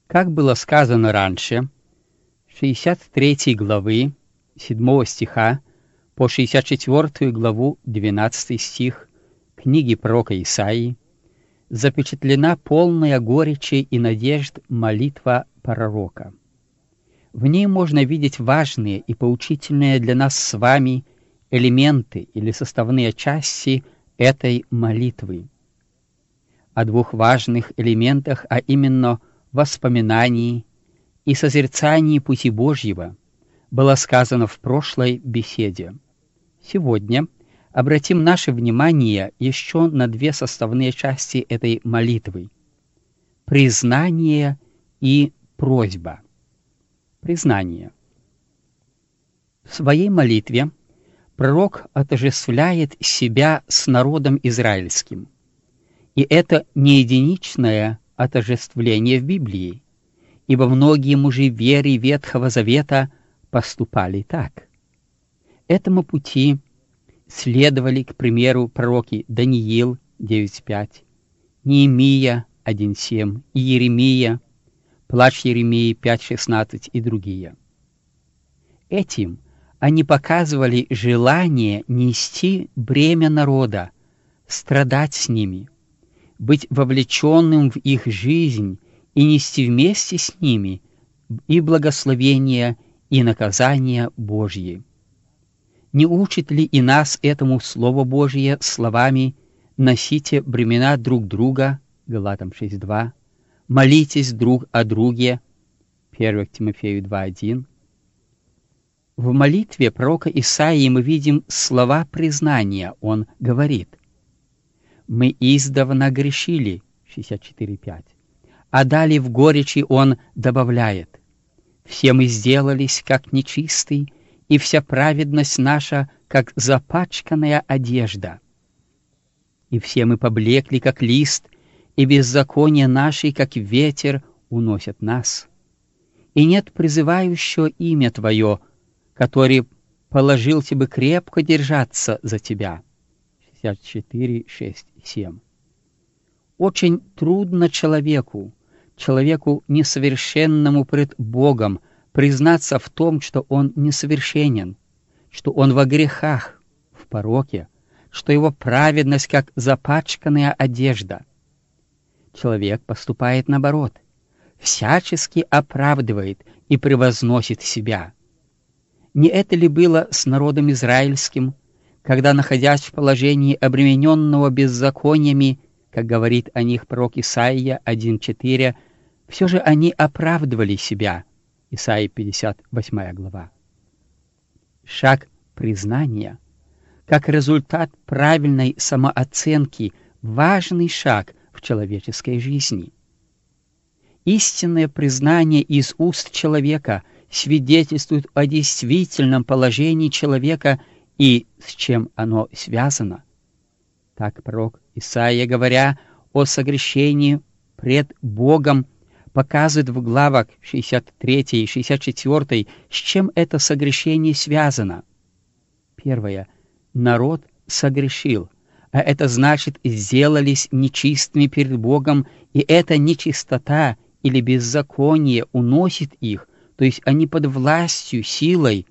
Как было сказано раньше, 63 главы 7 стиха по 64 главу 12 стих книги пророка Исаии запечатлена полная горечи и надежд молитва пророка. В ней можно видеть важные и поучительные для нас с вами элементы или составные части этой молитвы. О двух важных элементах, а именно воспоминании и созерцании пути Божьего, было сказано в прошлой беседе. Сегодня обратим наше внимание еще на две составные части этой молитвы – признание и просьба. Признание. В своей молитве пророк отождествляет себя с народом израильским. И это не единичное отождествление в Библии, ибо многие мужи веры Ветхого Завета поступали так. Этому пути следовали, к примеру, пророки Даниил 9.5, Неемия 1.7 и Еремия, Плач Еремии 5.16 и другие. Этим они показывали желание нести бремя народа, страдать с ними, быть вовлеченным в их жизнь и нести вместе с ними и благословение, и наказание Божье. Не учит ли и нас этому Слово Божье словами «носите бремена друг друга» Галатам 6.2, «молитесь друг о друге» 1 Тимофею 2.1. В молитве пророка Исаии мы видим слова признания. Он говорит: «Мы издавна грешили» 64.5, а далее в горечи он добавляет: «Все мы сделались как нечистый, и вся праведность наша, как запачканная одежда. И все мы поблекли, как лист, и беззаконие наши, как ветер, уносят нас. И нет призывающего имя Твое, который положил Тебе крепко держаться за Тебя». 64, 6, 7. Очень трудно человеку несовершенному пред Богом, признаться в том, что он несовершенен, что он во грехах, в пороке, что его праведность как запачканная одежда. Человек поступает наоборот, всячески оправдывает и превозносит себя. Не это ли было с народом израильским, когда, находясь в положении обремененного беззакониями, как говорит о них пророк Исаия 1.4, все же они оправдывали себя. Исаия 58 глава. Шаг признания, как результат правильной самооценки, важный шаг в человеческой жизни. Истинное признание из уст человека свидетельствует о действительном положении человека и с чем оно связано. Так пророк Исаия, говоря о согрешении пред Богом, показывает в главах 63 и 64, с чем это согрешение связано. Первое. Народ согрешил, а это значит, сделались нечистыми перед Богом, и эта нечистота или беззаконие уносит их, то есть они под властью, силой.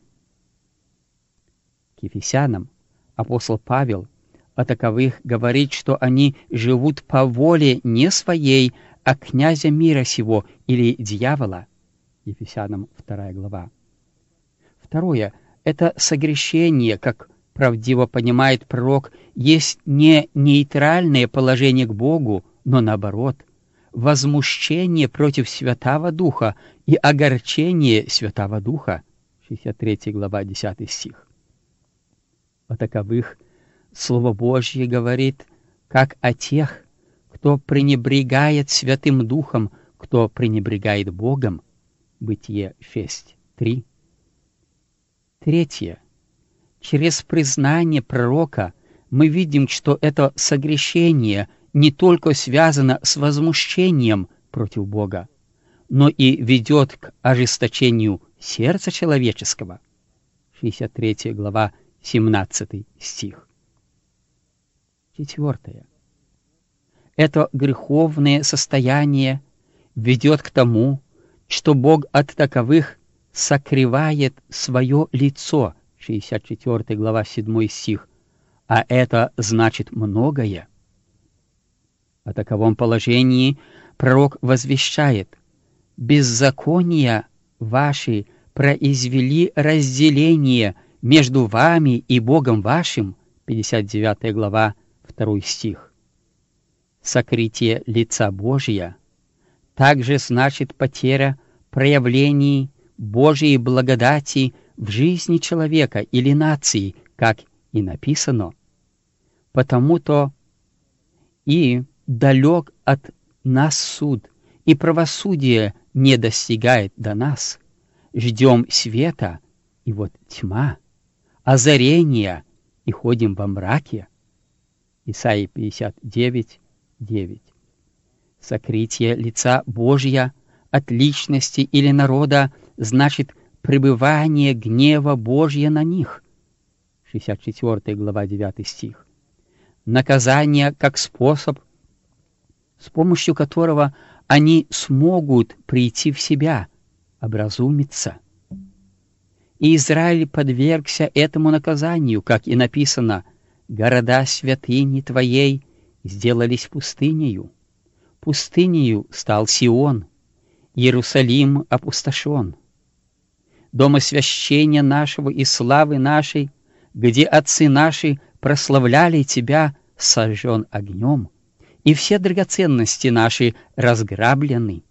К Ефесянам апостол Павел о таковых говорит, что они живут по воле не своей, а князя мира сего или дьявола. Ефесянам 2 глава. Второе. Это согрешение, как правдиво понимает пророк, есть не нейтральное положение к Богу, но наоборот, возмущение против Святаго Духа и огорчение Святаго Духа. 63 глава 10 стих. О таковых Слово Божье говорит, как о тех, кто пренебрегает Святым Духом, кто пренебрегает Богом. Бытие 6.3. Третье. Через признание пророка мы видим, что это согрешение не только связано с возмущением против Бога, но и ведет к ожесточению сердца человеческого. 63 глава 17 стих. Четвертое. Это греховное состояние ведет к тому, что Бог от таковых сокрывает свое лицо, 64 глава 7 стих, а это значит многое. О таковом положении пророк возвещает: «Беззакония ваши произвели разделение между вами и Богом вашим», 59 глава 2 стих. Сокрытие лица Божия также значит потеря проявлений Божьей благодати в жизни человека или нации, как и написано. Потому-то и далек от нас суд, и правосудие не достигает до нас. Ждем света, и вот тьма, озарения, и ходим во мраке. Исайя 59, 9. Сокрытие лица Божья от личности или народа значит пребывание гнева Божья на них. 64 глава 9 стих. Наказание как способ, с помощью которого они смогут прийти в себя, образумиться. И Израиль подвергся этому наказанию, как и написано: «Города святыни Твоей сделались пустынею. Пустынею стал Сион, Иерусалим опустошен. Дома священия нашего и славы нашей, где отцы наши прославляли Тебя, сожжен огнем, и все драгоценности наши разграблены».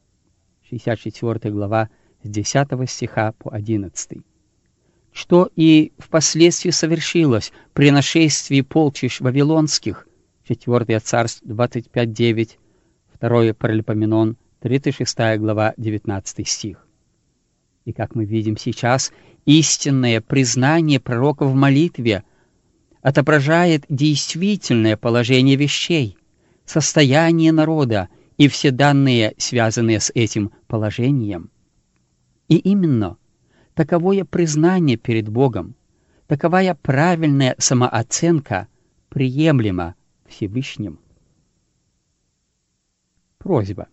64 глава с 10 стиха по 11. Что и впоследствии совершилось при нашествии полчищ вавилонских. 4 Царств 25:9, 2 Паралипоменон 36 глава 19 стих. И как мы видим сейчас, истинное признание пророка в молитве отображает действительное положение вещей, состояние народа и все данные, связанные с этим положением. И именно таковое признание перед Богом, таковая правильная самооценка приемлема Всевышним. Просьба.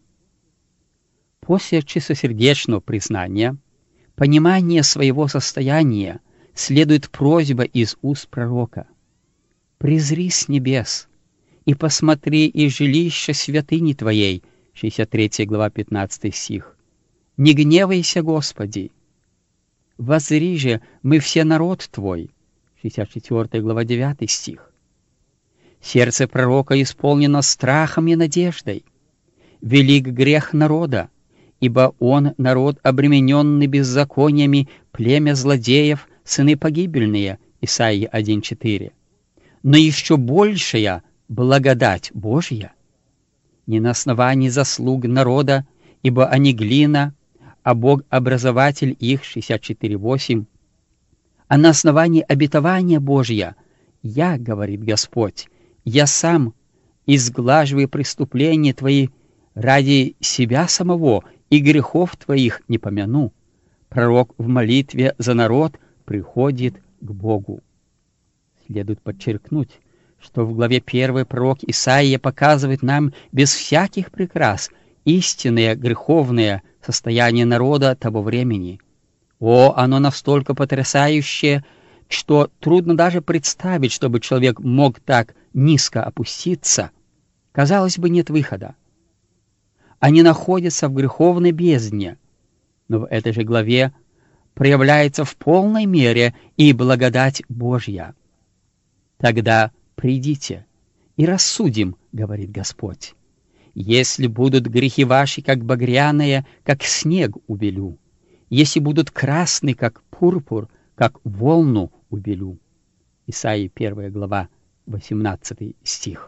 После чистосердечного признания, понимания своего состояния, следует просьба из уст пророка: «Презри с небес и посмотри из жилища святыни Твоей», 63 глава 15 стих. «Не гневайся, Господи! Воззри же, мы все народ Твой», 64 глава 9 стих. Сердце пророка исполнено страхом и надеждой. Велик грех народа, ибо он народ, обремененный беззакониями, племя злодеев, сыны погибельные, Исаии 1:4. Но еще большая благодать Божья не на основании заслуг народа, ибо они глина, а Бог образователь их, 64:8, а на основании обетования Божья: «Я, — говорит Господь, — я сам изглаживаю преступления твои ради себя самого, и грехов твоих не помяну». Пророк в молитве за народ приходит к Богу. Следует подчеркнуть, что в главе 1 пророк Исаия показывает нам без всяких прикрас истинное греховное состояние народа того времени. О, оно настолько потрясающее, что трудно даже представить, чтобы человек мог так низко опуститься. Казалось бы, нет выхода. Они находятся в греховной бездне, но в этой же главе проявляется в полной мере и благодать Божья. «Тогда придите и рассудим, — говорит Господь, — если будут грехи ваши, как багряные, как снег убелю, если будут красны, как пурпур, как волну убелю». Исаии 1 глава 18 стих.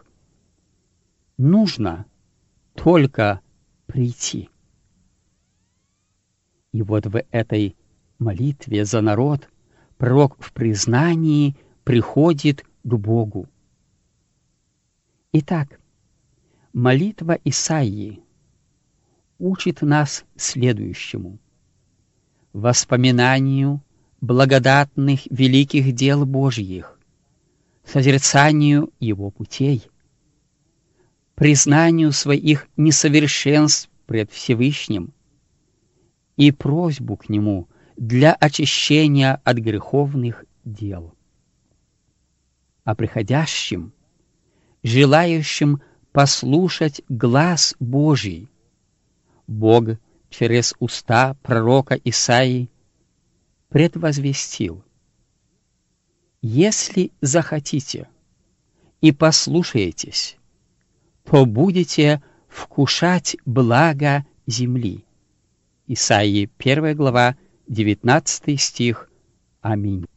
Нужно только прийти. И вот в этой молитве за народ пророк в признании приходит к Богу. Итак, молитва Исаии учит нас следующему: воспоминанию благодатных великих дел Божьих, созерцанию Его путей, признанию своих несовершенств пред Всевышним и просьбу к Нему для очищения от греховных дел. А приходящим, желающим послушать глас Божий, Бог через уста пророка Исаии предвозвестил: «Если захотите и послушаетесь, то будете вкушать благо земли». Исаии 1 глава, 19 стих. Аминь.